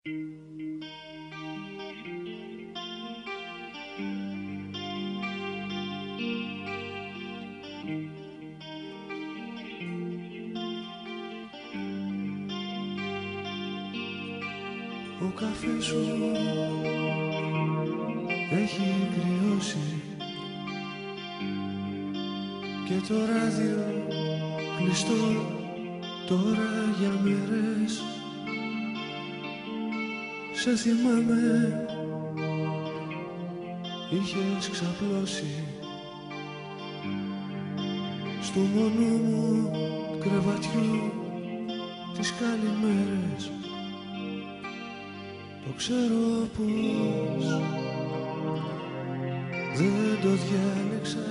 Ο καφές σου έχει κρυώσει και το ράδιο κλειστό τώρα για μέρες. Σε θυμάμαι, είχες ξαπλώσει στο μονό μου κρεβατιού τις καλημέρες. Το ξέρω πως δεν το διάλεξα,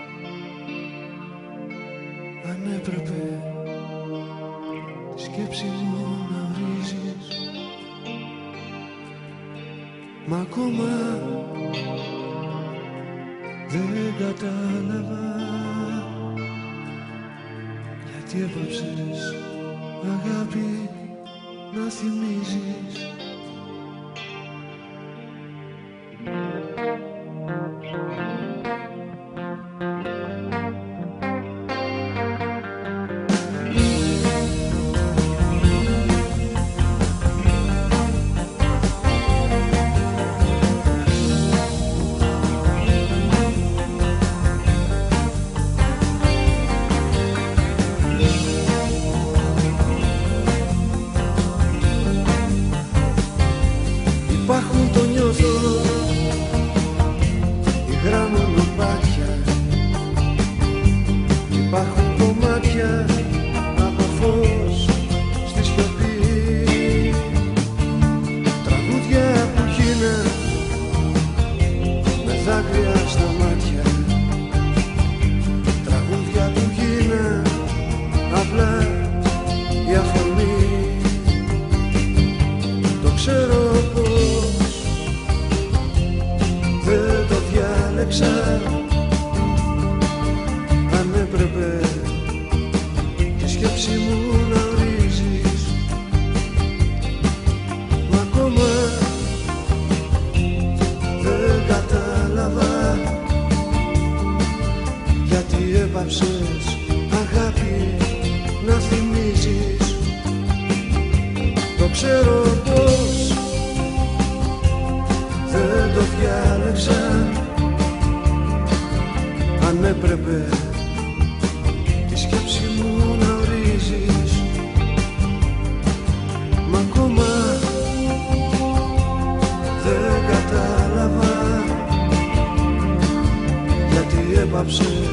αν έπρεπε τη σκέψη μου να ορίζεις. Μα ακόμα δεν κατάλαβα γιατί έπαψες αγάπη να θυμίζεις. Υπάρχουν, το νιώθω, υγρά μονοπάτια. Υπάρχουν κομμάτια από φως στη σιωπή. Τραγούδια που γίναν με δάκρυα στα μάτια. Τραγούδια που γίναν απλά η αφορμή. Το ξέρω δεν το διάλεξα, αν έπρεπε τη σκέψη μου να ορίζεις. Μα ακόμα δεν κατάλαβα γιατί έπαψες αγάπη να θυμίζεις. Το ξέρω πως δεν το διάλεξα, αν έπρεπε τη σκέψη μου να ορίζεις. Μα ακόμα δεν κατάλαβα γιατί έπαψες